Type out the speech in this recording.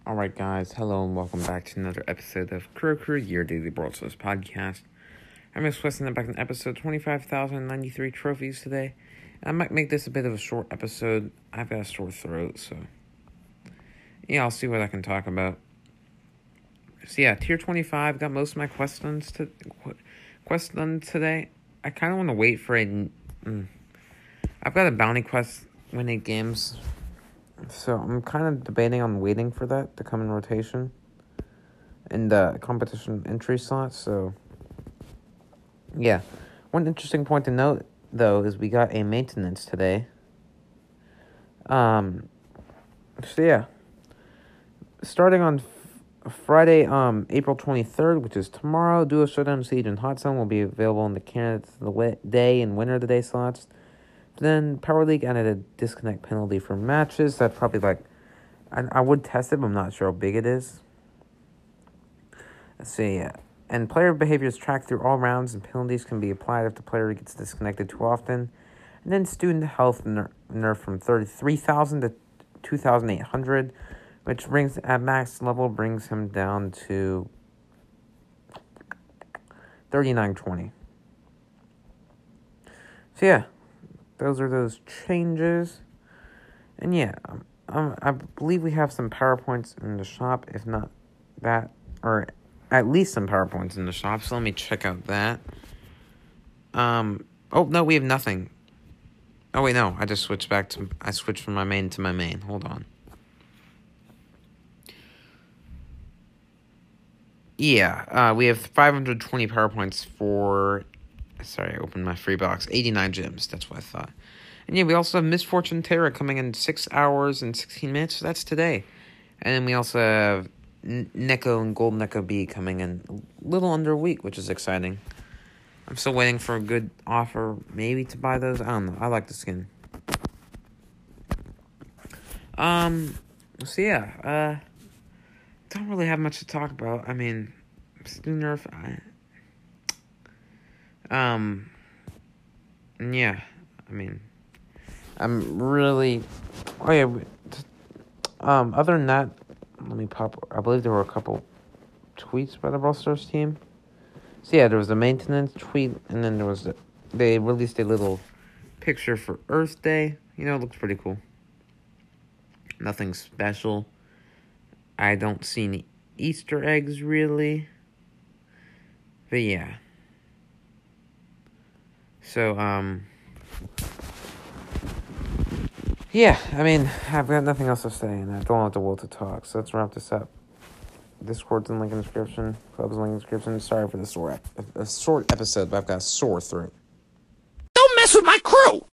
Alright guys, hello and welcome back to another episode of Crew, your daily Brawl Stars podcast. I'm expressing back in episode 25,093 trophies today. And I might make this a bit of a short episode. I've got a sore throat, so yeah, I'll see what I can talk about. So yeah, tier 25, got most of my quests done today. I kind of want to wait for I've got a bounty quest win 8 games. So I'm kind of debating on waiting for that to come in rotation in the competition entry slot. So yeah, one interesting point to note though is we got a maintenance today. So yeah, starting on Friday, April 23rd, which is tomorrow, Duo Showdown, Siege, and Hot Zone will be available in the candidates of the day and winner of the day slots. Then Power League added a disconnect penalty for matches. That's probably I would test it, but I'm not sure how big it is. Let's see, yeah. And player behavior is tracked through all rounds, and penalties can be applied if the player gets disconnected too often. And then student health nerf from 33,000 to 2,800, which brings at max level brings him down to 3920. So yeah. Those are those changes. And yeah, I believe we have some PowerPoints in the shop, if not that, or at least some PowerPoints in the shop, so let me check out that. Oh, no, we have nothing. Oh, wait, no, I switched from my main to my main. Hold on. Yeah, we have 520 PowerPoints for... Sorry, I opened my free box. 89 gems, that's what I thought. And yeah, we also have Miss Fortune Terra coming in 6 hours and 16 minutes, so that's today. And then we also have Neko and Gold Neko B coming in a little under a week, which is exciting. I'm still waiting for a good offer, maybe to buy those. I don't know, I like the skin. So yeah, don't really have much to talk about. I mean, Nerf, yeah, I mean, I'm really, oh yeah, other than that, let me pop, I believe there were a couple tweets by the Brawl Stars team. So yeah, there was a maintenance tweet, and then they released a little picture for Earth Day. You know, it looks pretty cool. Nothing special. I don't see any Easter eggs, really. But yeah. So, yeah, I mean, I've got nothing else to say, and I don't want the world to talk, so let's wrap this up. Discord's in link in the description, Club's link in the description. Sorry for the short episode, but I've got a sore throat. Don't mess with my crew!